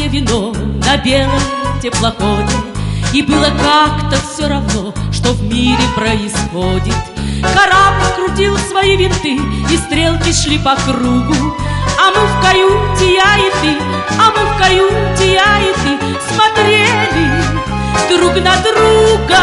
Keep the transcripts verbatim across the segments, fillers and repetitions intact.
яркое вино на белом теплоходе, и было как-то все равно, что в мире происходит. Корабль крутил свои винты, и стрелки шли по кругу. А мы в каюте, я и ты, а мы в каюте, я и ты смотрели друг на друга.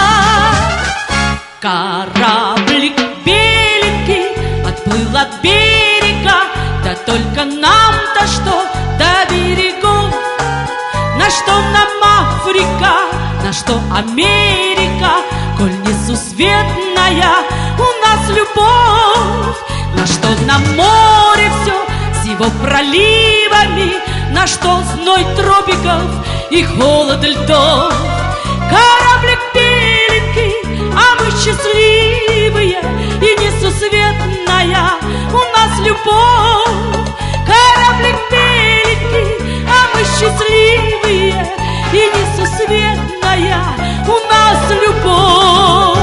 Кораблик беленький отплыл от берега, да только нам-то что до берегов. На что нам Африка, на что Америка, коль несусветная у нас любовь. На что нам море все с его проливами, на что зной тропиков и холод льдов. Кораблик беленький, а мы счастливые, и несусветная у нас любовь. Кораблик беленький, а мы счастливые, и несусветная у нас любовь.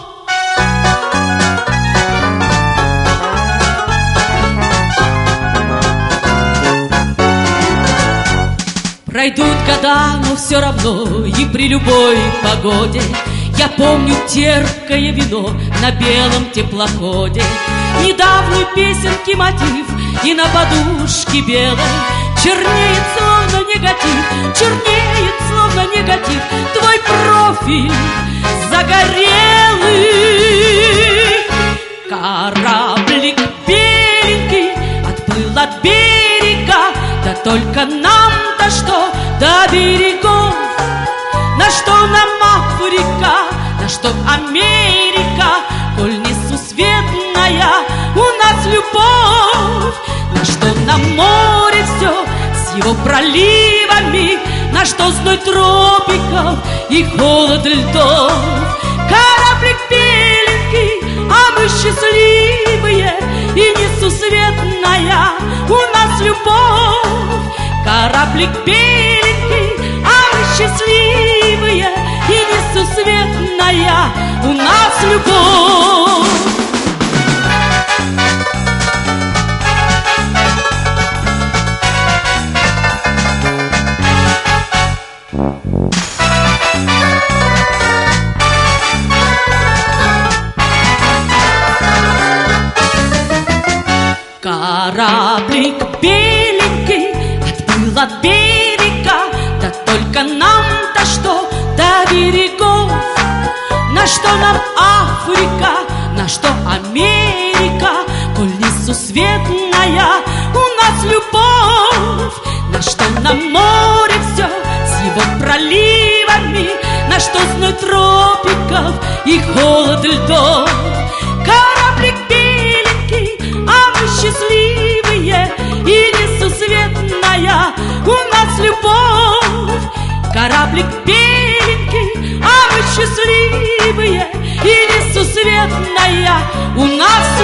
Пройдут года, но все равно и при любой погоде я помню терпкое вино на белом теплоходе, недавней песенки мотив, и на подушке белой чернеет словно негатив, чернеет словно негатив твой профиль загорелый. Кораблик беленький отплыл от берега, да только нам-то что до берегов. На что нам Африка, на что Америка, коль несусветная у нас любовь. На что нам море все с его проливами, на что зной тропиков и холод льдов. Кораблик беленький, а мы счастливые, и несусветная у нас любовь. Кораблик беленький, а мы счастливые, и несусветная у нас любовь. Кораблик беленький отплыл от берега, да только нам-то что до берегов. На что нам Африка, на что Америка, коль несусветная у нас любовь. На что нам море все с его проливами, на что зной тропиков и холод льдов. Кораблик беленький, а мы счастливые, и несусветная у нас любовь. Кораблик беленький, а мы счастливые, и несусветная у нас